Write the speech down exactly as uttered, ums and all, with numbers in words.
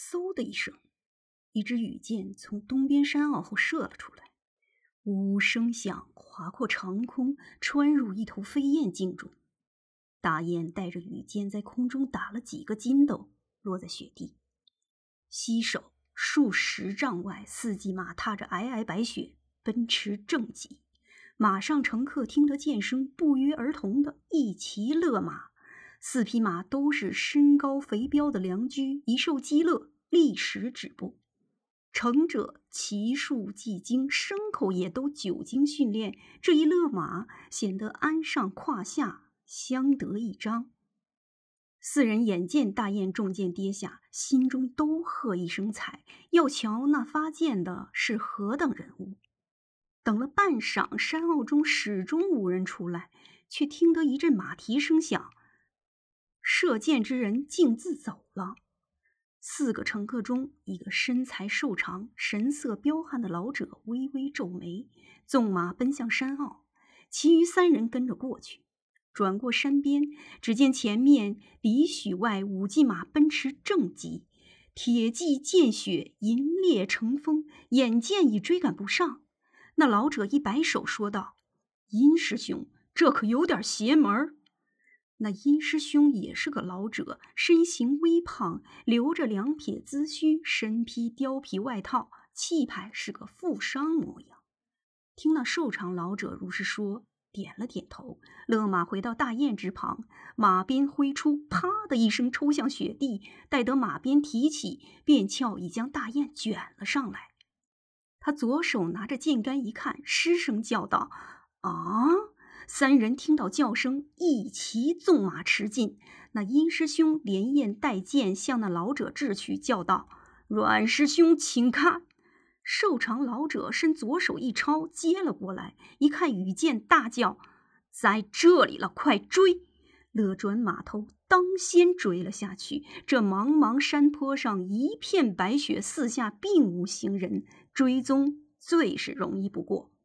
嗖的一声，一支羽箭从东边山坳后射了出来，呜呜声响划过长空，穿入一头飞燕颈中。大雁带着羽箭在空中打了几个筋斗，落在雪地。西首数十丈外，四骑马踏着皑皑白雪奔驰正急，马上乘客听得箭声，不约而同的一齐勒马。四匹马都是身高肥膘的良驹，一受饥饿立时止步。乘者骑术既精，牲口也都久经训练，这一勒马显得鞍上胯下相得益彰。四人眼见大雁中箭跌下，心中都喝一声彩，要瞧那发箭的是何等人物。等了半晌，山坳中始终无人出来，却听得一阵马蹄声响，射箭之人径自走了。四个乘客中，一个身材瘦长、神色彪悍的老者微微皱眉，纵马奔向山坳，其余三人跟着过去。转过山边，只见前面里许外五骑马奔驰正急，铁骑见雪，银裂成风，眼见已追赶不上。那老者一摆手说道：“殷师兄，这可有点邪门。”那殷师兄也是个老者，身形微胖，留着两撇髭须，身披貂皮外套，气派是个富商模样。听那瘦长老者如是说，点了点头，勒马回到大雁之旁，马鞭挥出，啪的一声抽向雪地，待得马鞭提起，便翘已将大雁卷了上来。他左手拿着箭杆一看，失声叫道：“啊！”三人听到叫声，一齐纵马驰进。那殷师兄连雁带箭向那老者掷去，叫道：“阮师兄请看！”瘦长老者伸左手一抄，接了过来，一看羽箭，大叫：“在这里了，快追！”勒转马头，当先追了下去。这茫茫山坡上一片白雪，四下并无行人，追踪最是容易不过。